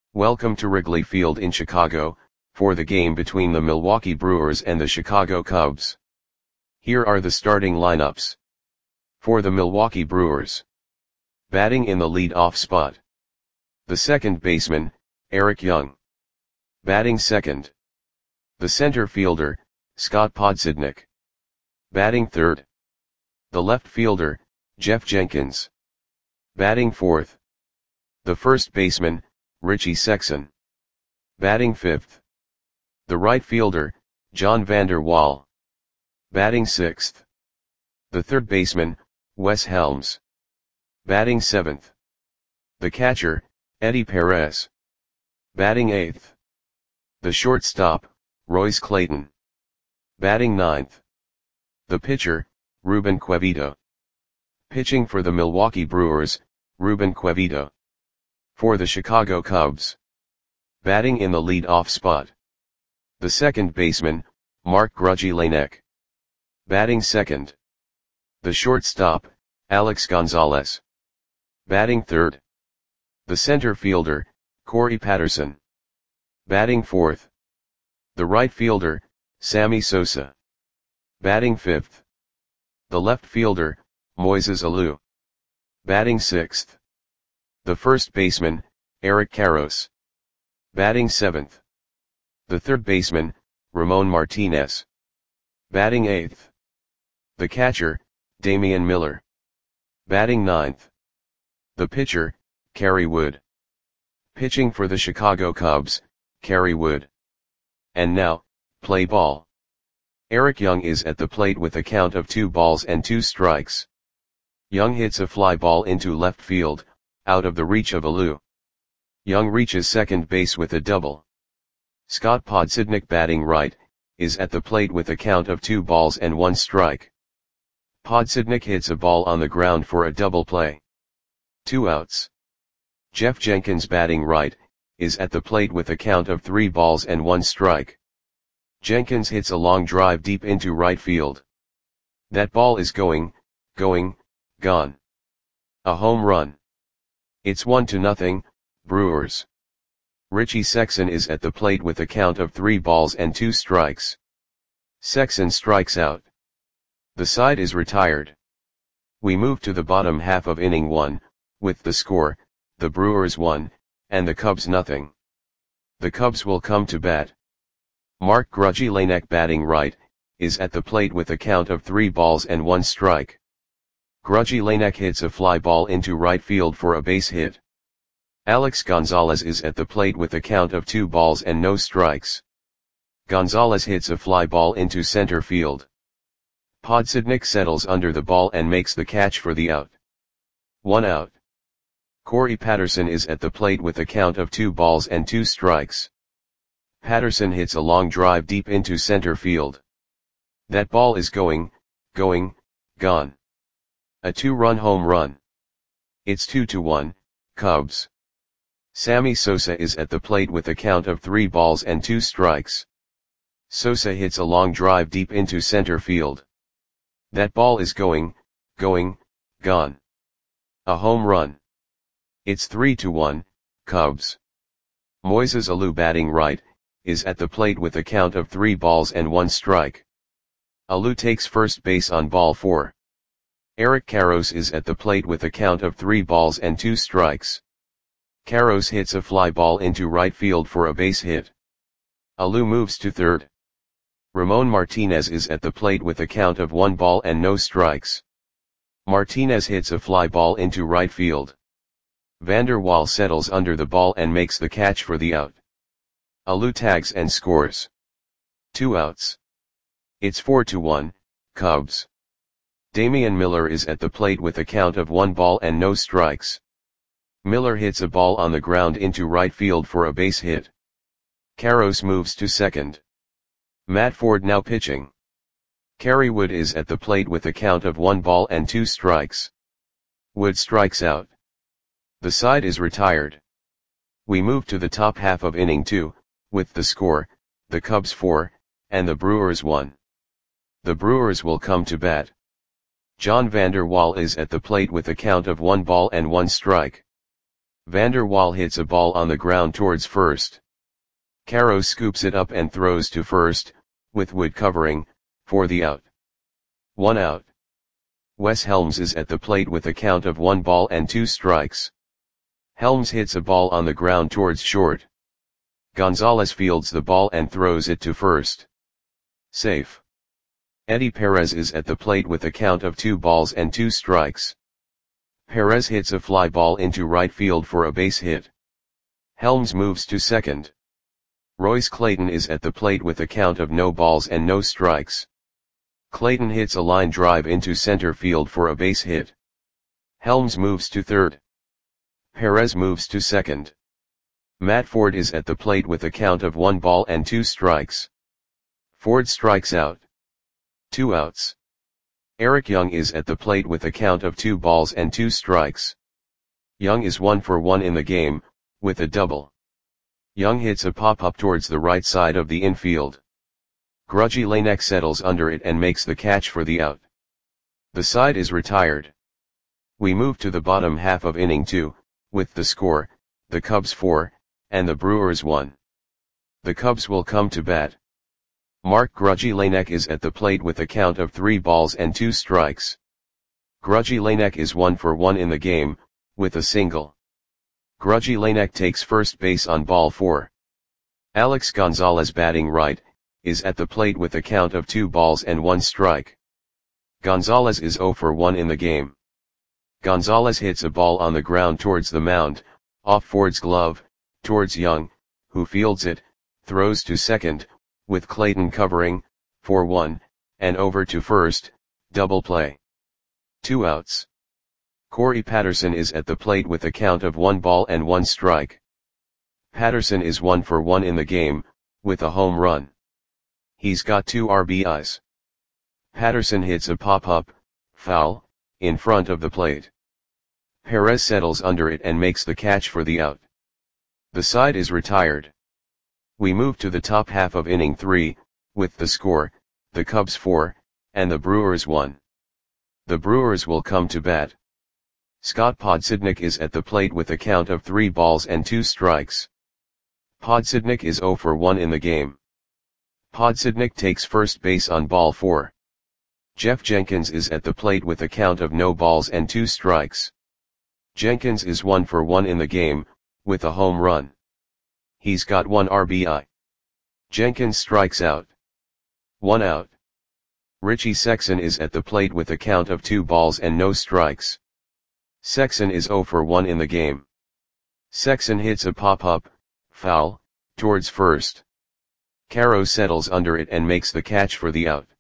Welcome to Wrigley Field in Chicago, for the game between the Milwaukee Brewers and the Chicago Cubs. Here are the starting lineups. For the Milwaukee Brewers. Batting in the lead-off spot. The second baseman, Eric Young. Batting second. The center fielder, Scott Podsednik. Batting third. The left fielder, Jeff Jenkins. Batting fourth. The first baseman, Richie Sexson. Batting fifth. The right fielder, John Vander Wal. Batting sixth. The third baseman, Wes Helms. Batting seventh. The catcher, Eddie Perez. Batting eighth. The shortstop, Royce Clayton. Batting ninth. The pitcher, Ruben Quevito. Pitching for the Milwaukee Brewers, Ruben Quevito. For the Chicago Cubs. Batting in the lead-off spot. The second baseman, Mark Grudzielanek. Batting second. The shortstop, Alex Gonzalez. Batting third. The center fielder, Corey Patterson. Batting fourth. The right fielder, Sammy Sosa. Batting fifth. The left fielder, Moises Alou. Batting sixth. The first baseman, Eric Karros. Batting seventh. The third baseman, Ramon Martinez. Batting eighth. The catcher, Damian Miller. Batting ninth. The pitcher, Kerry Wood. Pitching for the Chicago Cubs, Kerry Wood. And now, play ball. Eric Young is at the plate with a count of 2-2. Young hits a fly ball into left field, out of the reach of Alou. Young reaches second base with a double. Scott Podsednik, batting right, is at the plate with a count of 2-1. Podsednik hits a ball on the ground for a double play. 2 outs. Jeff Jenkins, batting right, is at the plate with a count of 3-1. Jenkins hits a long drive deep into right field. That ball is going, gone. A home run. It's 1-0, Brewers. Richie Sexson is at the plate with a count of 3-2. Sexson strikes out. The side is retired. We move to the bottom half of inning 1, with the score, the Brewers 1, and the Cubs 0. The Cubs will come to bat. Mark Grudzielanek, batting right, is at the plate with a count of 3-1. Grudzielanek hits a fly ball into right field for a base hit. Alex Gonzalez is at the plate with a count of 2-0. Gonzalez hits a fly ball into center field. Podsednik settles under the ball and makes the catch for the out. 1 out. Corey Patterson is at the plate with a count of 2-2. Patterson hits a long drive deep into center field. That ball is going, gone. A 2-run home run. It's 2-1, Cubs. Sammy Sosa is at the plate with a count of 3-2. Sosa hits a long drive deep into center field. That ball is going, gone. A home run. It's 3-1, Cubs. Moises Alou, batting right, is at the plate with a count of 3-1. Alou takes first base on ball 4. Eric Karros is at the plate with a count of 3-2. Karros hits a fly ball into right field for a base hit. Alou moves to third. Ramon Martinez is at the plate with a count of 1-0. Martinez hits a fly ball into right field. Vander Wal settles under the ball and makes the catch for the out. Alou tags and scores. 2 outs. It's 4-1, Cubs. Damian Miller is at the plate with a count of 1-0. Miller hits a ball on the ground into right field for a base hit. Karros moves to second. Matt Ford now pitching. Kerry Wood is at the plate with a count of 1-2. Wood strikes out. The side is retired. We move to the top half of inning 2, with the score, the Cubs 4, and the Brewers 1. The Brewers will come to bat. John Vander Wal is at the plate with a count of 1-1. Van der Waal hits a ball on the ground towards first. Caro scoops it up and throws to first, with Wood covering, for the out. 1 out. Wes Helms is at the plate with a count of 1 ball and 2 strikes. Helms hits a ball on the ground towards short. Gonzalez fields the ball and throws it to first. Safe. Eddie Perez is at the plate with a count of 2 balls and 2 strikes. Perez hits a fly ball into right field for a base hit. Helms moves to second. Royce Clayton is at the plate with a count of no balls and no strikes. Clayton hits a line drive into center field for a base hit. Helms moves to third. Perez moves to second. Matt Ford is at the plate with a count of 1 ball and 2 strikes. Ford strikes out. 2 outs. Eric Young is at the plate with a count of 2 balls and 2 strikes. Young is 1 for 1 in the game, with a double. Young hits a pop-up towards the right side of the infield. Grudgy Lanek settles under it and makes the catch for the out. The side is retired. We move to the bottom half of inning 2, with the score, the Cubs 4, and the Brewers 1. The Cubs will come to bat. Mark Grudgy Lanek is at the plate with a count of 3 balls and 2 strikes. Grudgy Lanek is 1 for 1 in the game, with a single. Grudgy Lanek takes first base on ball 4. Alex Gonzalez, batting right, is at the plate with a count of 2 balls and 1 strike. Gonzalez is 0 for 1 in the game. Gonzalez hits a ball on the ground towards the mound, off Ford's glove, towards Young, who fields it, throws to second, with Clayton covering, for 1, and over to first, double play. 2 outs. Corey Patterson is at the plate with a count of 1 ball and 1 strike. Patterson is 1 for 1 in the game, with a home run. He's got 2 RBIs. Patterson hits a pop-up, foul, in front of the plate. Perez settles under it and makes the catch for the out. The side is retired. We move to the top half of inning 3, with the score, the Cubs 4, and the Brewers 1. The Brewers will come to bat. Scott Podsednik is at the plate with a count of 3 balls and 2 strikes. Podsednik is 0 for 1 in the game. Podsednik takes first base on ball 4. Jeff Jenkins is at the plate with a count of no balls and 2 strikes. Jenkins is 1 for 1 in the game, with a home run. He's got 1 RBI. Jenkins strikes out. 1 out. Richie Sexson is at the plate with a count of 2 balls and no strikes. Sexson is 0 for 1 in the game. Sexson hits a pop-up, foul, towards first. Caro settles under it and makes the catch for the out.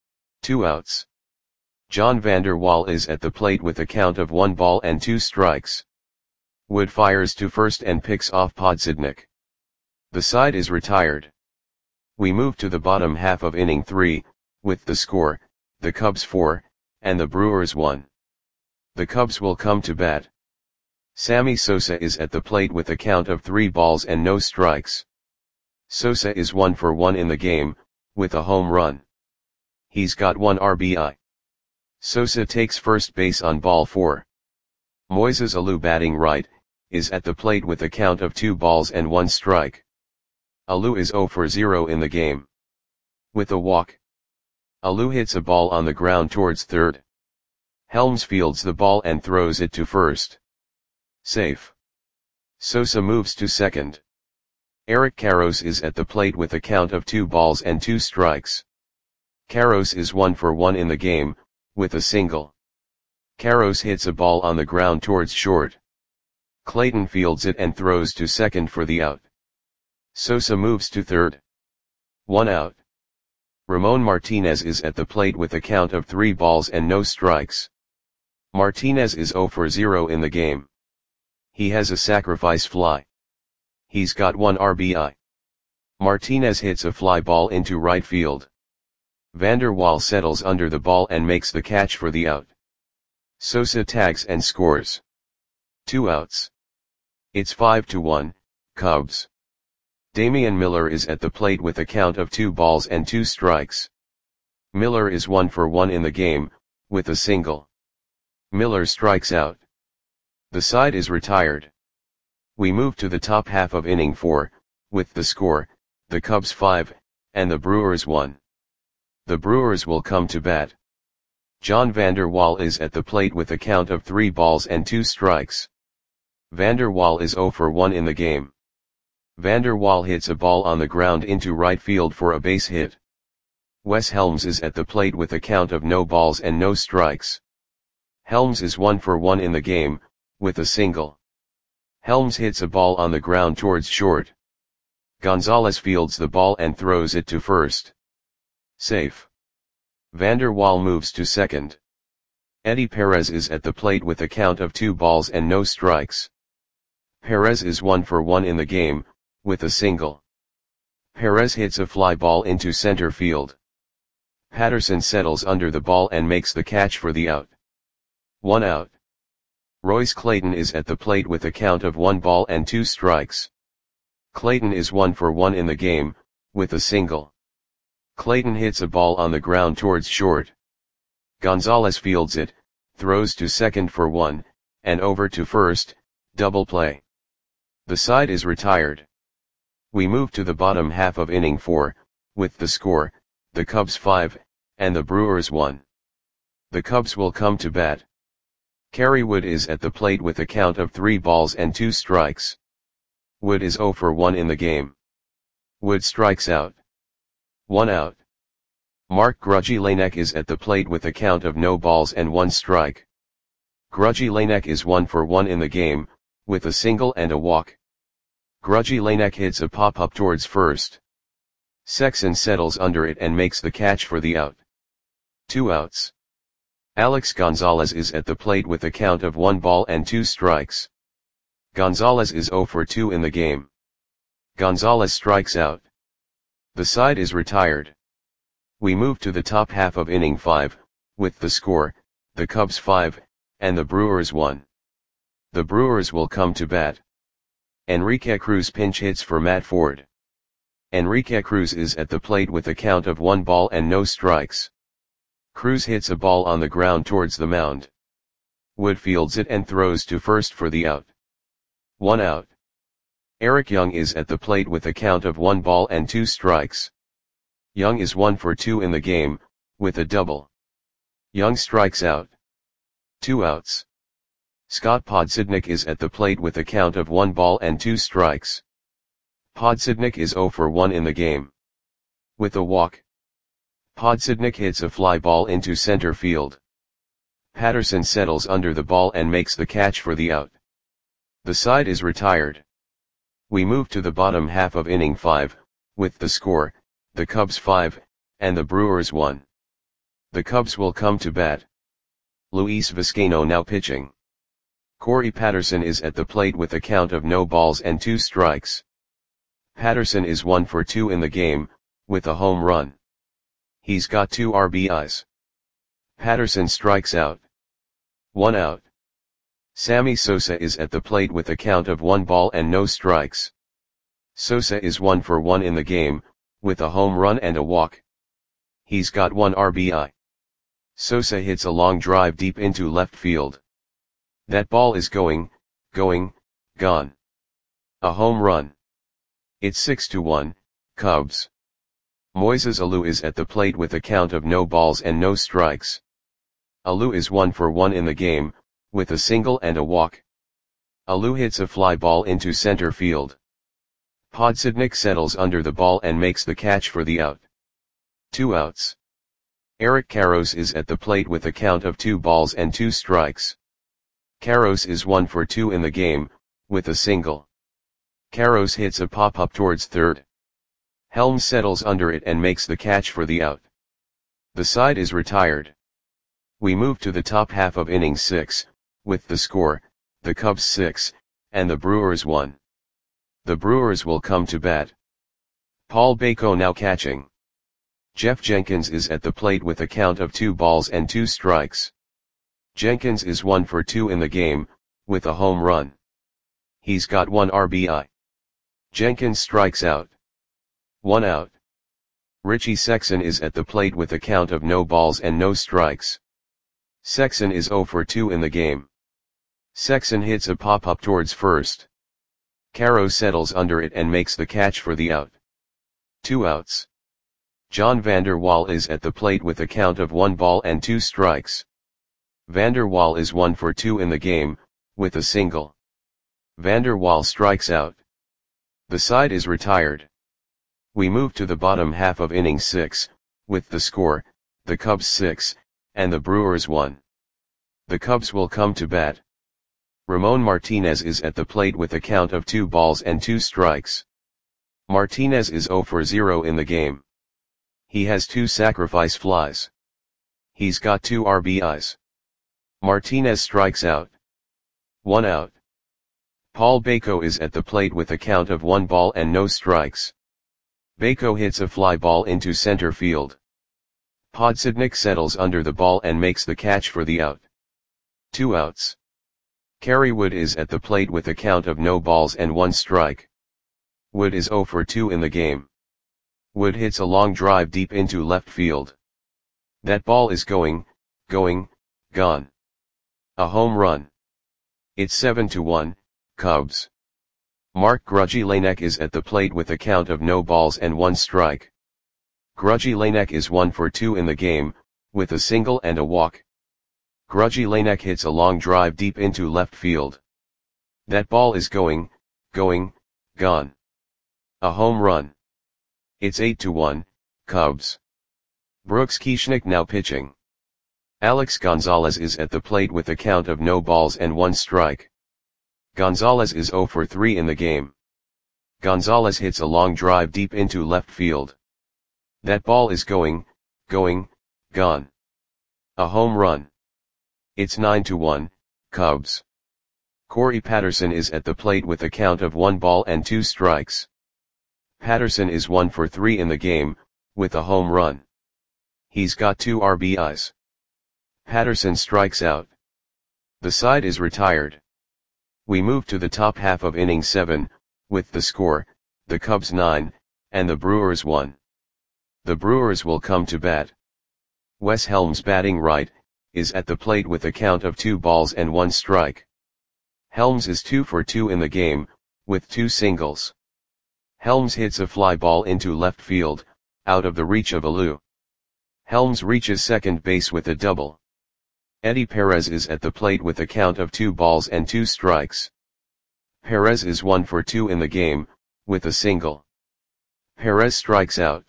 2 outs. John Vander Wal is at the plate with a count of 1 ball and 2 strikes. Wood fires to first and picks off Podsednik. The side is retired. We move to the bottom half of inning 3, with the score, the Cubs 4, and the Brewers 1. The Cubs will come to bat. Sammy Sosa is at the plate with a count of 3 balls and no strikes. Sosa is 1 for 1 in the game, with a home run. He's got 1 RBI. Sosa takes first base on ball 4. Moises Alou, batting right, is at the plate with a count of 2 balls and 1 strike. Alou is 0 for 0 in the game. With a walk. Alou hits a ball on the ground towards third. Helms fields the ball and throws it to first. Safe. Sosa moves to second. Eric Karros is at the plate with a count of 2 balls and 2 strikes. Karros is 1 for 1 in the game, with a single. Karros hits a ball on the ground towards short. Clayton fields it and throws to second for the out. Sosa moves to third. 1 out. Ramon Martinez is at the plate with a count of 3 balls and no strikes. Martinez is 0 for 0 in the game. He has a sacrifice fly. He's got 1 RBI. Martinez hits a fly ball into right field. Vander Wal settles under the ball and makes the catch for the out. Sosa tags and scores. 2 outs. It's 5-1, Cubs. Damian Miller is at the plate with a count of 2 balls and 2 strikes. Miller is 1 for 1 in the game, with a single. Miller strikes out. The side is retired. We move to the top half of inning 4, with the score, the Cubs 5, and the Brewers 1. The Brewers will come to bat. John Vander Wal is at the plate with a count of 3 balls and 2 strikes. Vander Wal is 0 for 1 in the game. Vander Wal hits a ball on the ground into right field for a base hit. Wes Helms is at the plate with a count of no balls and no strikes. Helms is 1 for 1 in the game, with a single. Helms hits a ball on the ground towards short. Gonzalez fields the ball and throws it to first. Safe. Vander Wal moves to second. Eddie Perez is at the plate with a count of 2 balls and no strikes. Perez is 1 for 1 in the game, with a single. Perez hits a fly ball into center field. Patterson settles under the ball and makes the catch for the out. 1 out. Royce Clayton is at the plate with a count of 1 ball and 2 strikes. Clayton is 1 for 1 in the game, with a single. Clayton hits a ball on the ground towards short. Gonzalez fields it, throws to second for 1, and over to first, double play. The side is retired. We move to the bottom half of inning 4, with the score, the Cubs 5, and the Brewers 1. The Cubs will come to bat. Kerry Wood is at the plate with a count of 3 balls and 2 strikes. Wood is 0 for 1 in the game. Wood strikes out. 1 out. Mark Grudzielanek is at the plate with a count of no balls and 1 strike. Grudzielanek is 1 for 1 in the game, with a single and a walk. Grudzielanek hits a pop-up towards first. Sexson settles under it and makes the catch for the out. 2 outs. Alex Gonzalez is at the plate with a count of 1 ball and 2 strikes. Gonzalez is 0 for 2 in the game. Gonzalez strikes out. The side is retired. We move to the top half of inning 5, with the score, the Cubs 5, and the Brewers 1. The Brewers will come to bat. Enrique Cruz pinch hits for Matt Ford. Enrique Cruz is at the plate with a count of 1 ball and no strikes. Cruz hits a ball on the ground towards the mound. Wood fields it and throws to first for the out. 1 out. Eric Young is at the plate with a count of 1 ball and 2 strikes. Young is 1 for 2 in the game, with a double. Young strikes out. 2 outs. Scott Podsednik is at the plate with a count of 1 ball and 2 strikes. Podsednik is 0 for 1 in the game. With a walk. Podsednik hits a fly ball into center field. Patterson settles under the ball and makes the catch for the out. The side is retired. We move to the bottom half of inning 5, with the score, the Cubs 5, and the Brewers 1. The Cubs will come to bat. Luis Vizcaino now pitching. Corey Patterson is at the plate with a count of no balls and 2 strikes. Patterson is 1 for 2 in the game, with a home run. He's got 2 RBIs. Patterson strikes out. 1 out. Sammy Sosa is at the plate with a count of 1 ball and no strikes. Sosa is 1 for 1 in the game, with a home run and a walk. He's got 1 RBI. Sosa hits a long drive deep into left field. That ball is going, gone. A home run. It's 6-1, Cubs. Moises Alou is at the plate with a count of no balls and no strikes. Alou is 1 for 1 in the game, with a single and a walk. Alou hits a fly ball into center field. Podsednik settles under the ball and makes the catch for the out. 2 outs. Eric Karros is at the plate with a count of 2 balls and 2 strikes. Karros is 1 for 2 in the game, with a single. Karros hits a pop-up towards third. Helms settles under it and makes the catch for the out. The side is retired. We move to the top half of inning 6, with the score, the Cubs 6, and the Brewers 1. The Brewers will come to bat. Paul Bako now catching. Jeff Jenkins is at the plate with a count of 2 balls and 2 strikes. Jenkins is 1 for 2 in the game, with a home run. He's got 1 RBI. Jenkins strikes out. 1 out. Richie Sexson is at the plate with a count of no balls and no strikes. Sexson is 0 for 2 in the game. Sexson hits a pop-up towards first. Caro settles under it and makes the catch for the out. 2 outs. John Vander Wal is at the plate with a count of 1 ball and 2 strikes. Vander Wal is 1 for 2 in the game, with a single. Vander Wal strikes out. The side is retired. We move to the bottom half of inning 6, with the score, the Cubs 6, and the Brewers 1. The Cubs will come to bat. Ramon Martinez is at the plate with a count of 2 balls and 2 strikes. Martinez is 0 for 0 in the game. He has 2 sacrifice flies. He's got 2 RBIs. Martinez strikes out. 1 out. Paul Bako is at the plate with a count of 1 ball and no strikes. Bako hits a fly ball into center field. Podsednik settles under the ball and makes the catch for the out. 2 outs. Kerry Wood is at the plate with a count of no balls and 1 strike. Wood is 0 for 2 in the game. Wood hits a long drive deep into left field. That ball is going, gone. A home run. It's 7-1, Cubs. Mark Grudzielanek is at the plate with a count of no balls and 1 strike. Grudzielanek is 1 for 2 in the game, with a single and a walk. Grudzielanek hits a long drive deep into left field. That ball is going, gone. A home run. It's 8-1, Cubs. Brooks Kieschnick now pitching. Alex Gonzalez is at the plate with a count of no balls and 1 strike. Gonzalez is 0 for 3 in the game. Gonzalez hits a long drive deep into left field. That ball is going, gone. A home run. It's 9-1, Cubs. Corey Patterson is at the plate with a count of 1 ball and 2 strikes. Patterson is 1 for 3 in the game, with a home run. He's got 2 RBIs. Patterson strikes out. The side is retired. We move to the top half of inning 7, with the score, the Cubs 9, and the Brewers 1. The Brewers will come to bat. Wes Helms batting right, is at the plate with a count of 2 balls and 1 strike. Helms is 2 for 2 in the game, with 2 singles. Helms hits a fly ball into left field, out of the reach of Alou. Helms reaches second base with a double. Eddie Perez is at the plate with a count of 2 balls and 2 strikes. Perez is 1 for 2 in the game, with a single. Perez strikes out.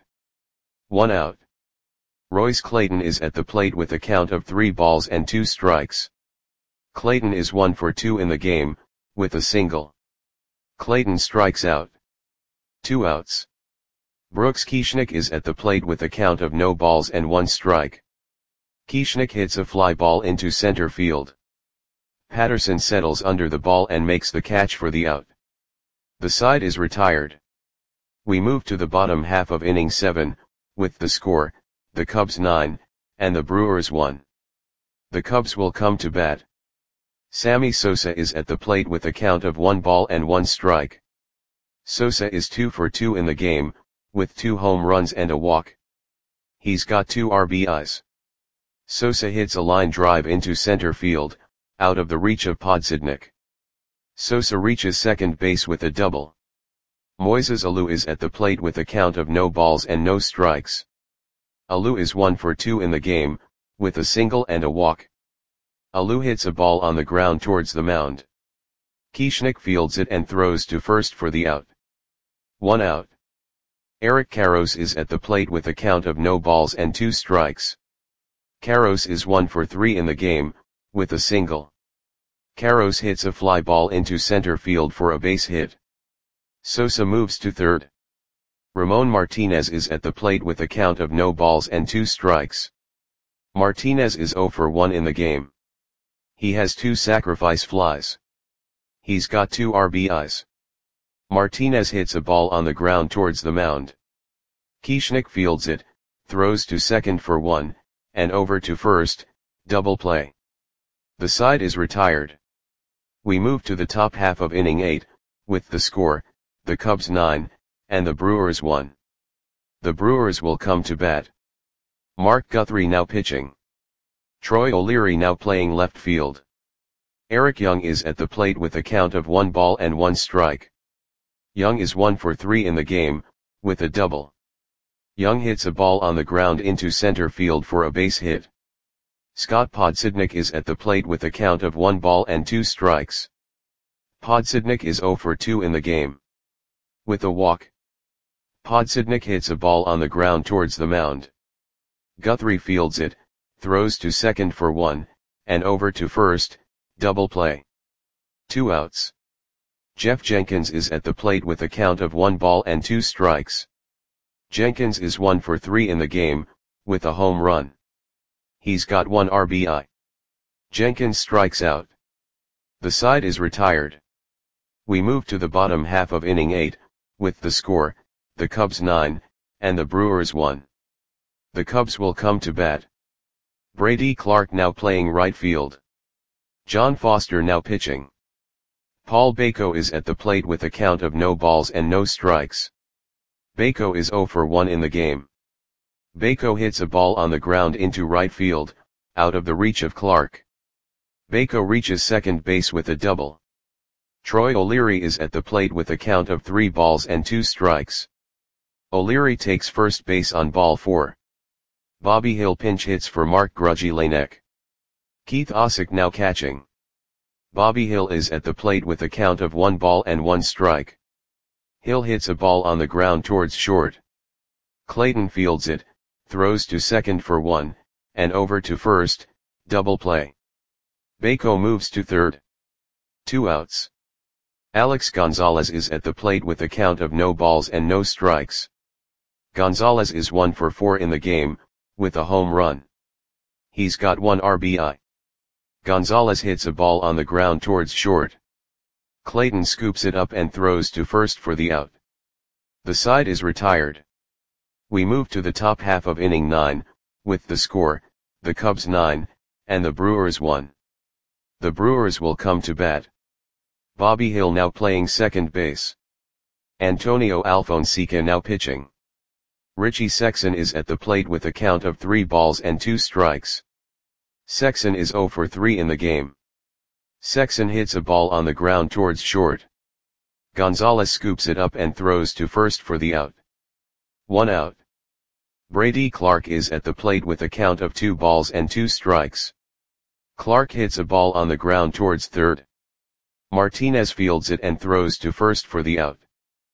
1 out. Royce Clayton is at the plate with a count of 3 balls and 2 strikes. Clayton is 1 for 2 in the game, with a single. Clayton strikes out. 2 outs. Brooks Kieschnick is at the plate with a count of no balls and 1 strike. Kieschnick hits a fly ball into center field. Patterson settles under the ball and makes the catch for the out. The side is retired. We move to the bottom half of inning 7, with the score, the Cubs 9, and the Brewers 1. The Cubs will come to bat. Sammy Sosa is at the plate with a count of 1 ball and 1 strike. Sosa is 2 for 2 in the game, with 2 home runs and a walk. He's got 2 RBIs. Sosa hits a line drive into center field, out of the reach of Podsednik. Sosa reaches second base with a double. Moises Alou is at the plate with a count of no balls and no strikes. Alou is 1 for 2 in the game, with a single and a walk. Alou hits a ball on the ground towards the mound. Kieschnick fields it and throws to first for the out. 1 out. Eric Karros is at the plate with a count of no balls and 2 strikes. Karros is 1 for 3 in the game, with a single. Karros hits a fly ball into center field for a base hit. Sosa moves to third. Ramon Martinez is at the plate with a count of no balls and 2 strikes. Martinez is 0 for 1 in the game. He has 2 sacrifice flies. He's got 2 RBIs. Martinez hits a ball on the ground towards the mound. Kieschnick fields it, throws to second for 1, and over to first, double play. The side is retired. We move to the top half of inning 8, with the score, the Cubs 9, and the Brewers 1. The Brewers will come to bat. Mark Guthrie now pitching. Troy O'Leary now playing left field. Eric Young is at the plate with a count of 1 ball and 1 strike. Young is 1 for 3 in the game, with a double. Young hits a ball on the ground into center field for a base hit. Scott Podsednik is at the plate with a count of 1 ball and 2 strikes. Podsednik is 0 for 2 in the game. With a walk. Podsednik hits a ball on the ground towards the mound. Guthrie fields it, throws to second for 1, and over to first, double play. 2 outs. Jeff Jenkins is at the plate with a count of 1 ball and 2 strikes. Jenkins is 1 for 3 in the game, with a home run. He's got 1 RBI. Jenkins strikes out. The side is retired. We move to the bottom half of inning 8, with the score, the Cubs 9, and the Brewers 1. The Cubs will come to bat. Brady Clark now playing right field. John Foster now pitching. Paul Bako is at the plate with a count of no balls and no strikes. Bako is 0 for 1 in the game. Bako hits a ball on the ground into right field, out of the reach of Clark. Bako reaches second base with a double. Troy O'Leary is at the plate with a count of 3 balls and 2 strikes. O'Leary takes first base on ball 4. Bobby Hill pinch hits for Mark Grudzielanek. Keith Osick now catching. Bobby Hill is at the plate with a count of 1 ball and 1 strike. Hill hits a ball on the ground towards short. Clayton fields it, throws to second for 1, and over to first, double play. Bako moves to third. 2 outs. Alex Gonzalez is at the plate with a count of no balls and no strikes. Gonzalez is 1 for 4 in the game, with a home run. He's got 1 RBI. Gonzalez hits a ball on the ground towards short. Clayton scoops it up and throws to first for the out. The side is retired. We move to the top half of inning 9, with the score, the Cubs 9, and the Brewers 1. The Brewers will come to bat. Bobby Hill now playing second base. Antonio Alfonseca now pitching. Richie Sexson is at the plate with a count of 3 balls and 2 strikes. Sexson is 0 for 3 in the game. Sexson hits a ball on the ground towards short. Gonzalez scoops it up and throws to first for the out. 1 out. Brady Clark is at the plate with a count of 2 balls and 2 strikes. Clark hits a ball on the ground towards third. Martinez fields it and throws to first for the out.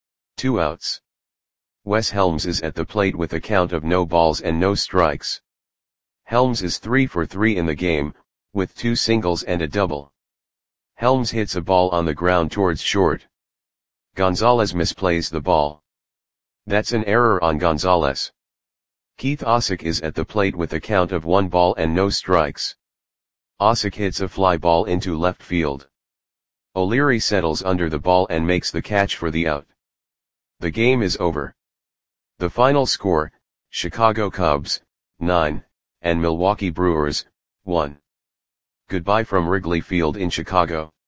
2 outs. Wes Helms is at the plate with a count of no balls and no strikes. Helms is 3 for 3 in the game, with 2 singles and a double. Helms hits a ball on the ground towards short. Gonzalez misplays the ball. That's an error on Gonzalez. Keith Osick is at the plate with a count of 1 ball and no strikes. Osick hits a fly ball into left field. O'Leary settles under the ball and makes the catch for the out. The game is over. The final score, Chicago Cubs, 9, and Milwaukee Brewers, 1. Goodbye from Wrigley Field in Chicago.